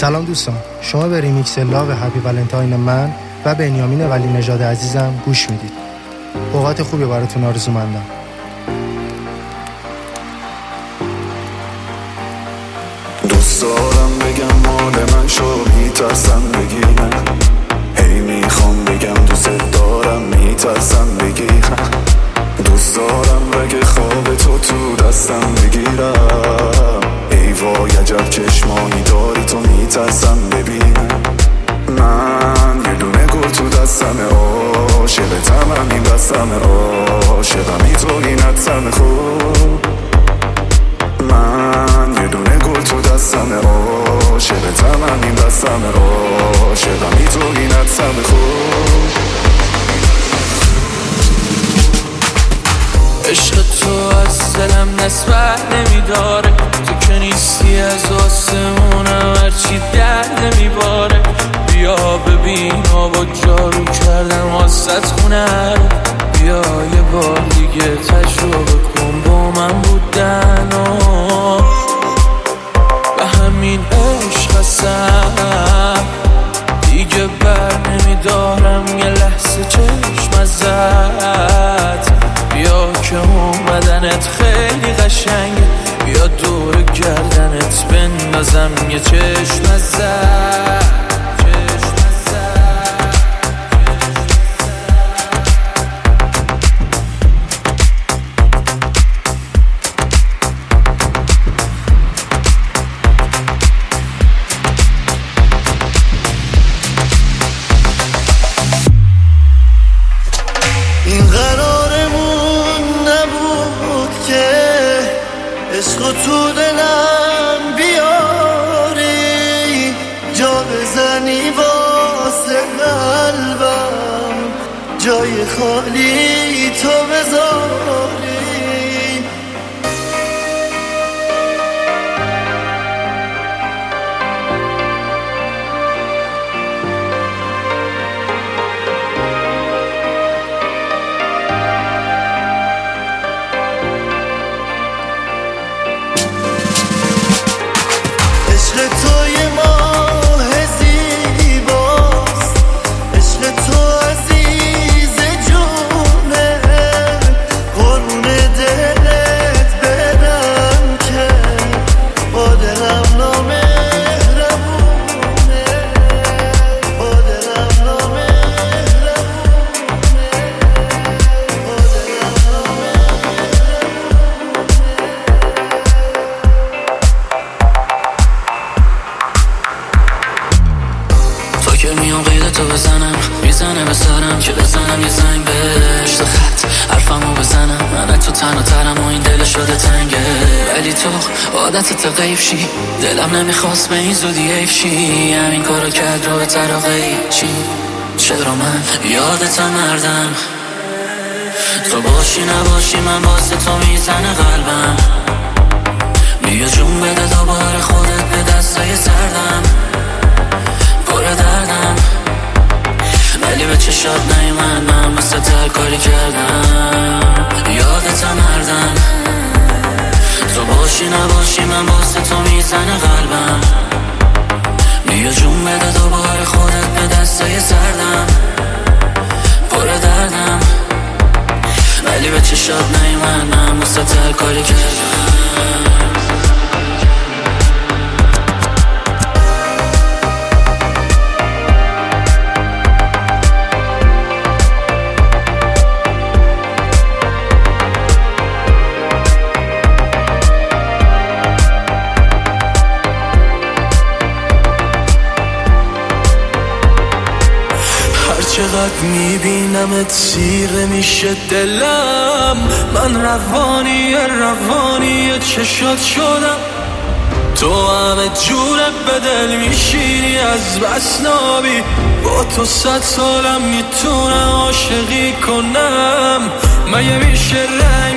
سلام دوستان، شما به ریمیکس لاو هپی ولنتاین من و بنیامین ولی نژاد عزیزم گوش میدید. اوقات خوبی براتون آرزومندم. دوست دارم بگم مال من شو، میترسم بگی نه. هی میخوام بگم دوست دارم، میترسم بگی دوست دارم رگ خواب تو دستم بگیرم. ای وای عجب چشمانی داری تو، میترسم ببینم. من یه دونه گل تو دستمه، عاشقتم همین بستمه، عاشقمی تو اینتم خوب. من یه دونه گل تو دستمه، عاشقتم همین بستمه، عاشقمی تو اینتم خوب. عشق تو از دلم نسبت نمیداره، تو که نیستی از آسمونم هرچی درد میباره. بیا ببین آبا جارو کردم واسط خونه رو، بیا یه بار دیگه تجربه کن با من بودن و همین عشق هستم دیگه بر نمیدارم یه لحظه چشم ازت. بیا که اومدنت خیلی قشنگه، بیا دور گردنت بندازم یه چشم ازت. این قرارمون نبود که عشق تو دلم بیاری، جا بزنی واسه قلبم، جای خالی تو بذاری. عشق تو یه ماه زیباست، عشق تو عزیز جونه، قربون دلت برم که با دلم نامهربونه، با دلم نامهربونه، با دلم تو که میام قید تو بزنم، میزنه به سرم که بزنم یه زنگ بهش تو خط حرفمو بزنم. من تو تنها ترم و این دل شده تنگه، ولی تو عادتت غیب شی، دلم نمیخواست به این زودی حیف شی. همین کارو کرد رو به طرقی چی؟ چرا من یادتم مردم، تو باشی نباشی من واسه تو میزنه قلبم. بیا جون بده دوباره خودت به دستای سردم، پر دردم ولی به چشات نیومدم، مثل هر کاری کردم. یادتم مردم، تو باشی نباشی من واسه تو میزنه قلبم. بیا جون بده دوباره خودت به دستای سردم، پر دردم ولی به چشات نیومدم، مثل هر کاری کردم. چقدر میبینمت سیره میشه دلم، من روانی چشات شدم. تو همه جوره به دل میشینی از بس نابی، با تو 100 سالم میتونم عاشقی کنم. مگه میشه رنگ